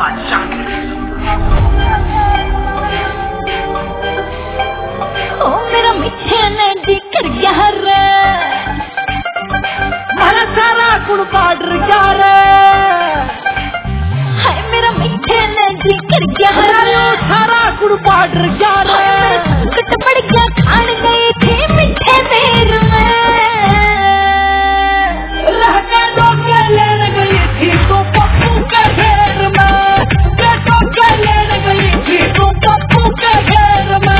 का चांद। ओ मेरा मीठे ने दी कर गया रे, मारा सारा कुड़ पाडर गया रे, हाय मेरा मीठे ने दी कर गया रे, सारा कुड़ पाडर गया रे, कट पड़ गया खान गई थी मीठे देर में, रह के डोके लेने गई थी तो पप्पू के घेर में, के डोके लेने गई थी तो पप्पू के घेर में।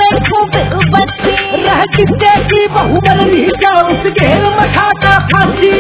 रह किससे की बहु बन ली जा उस घेर में खाता फांसी।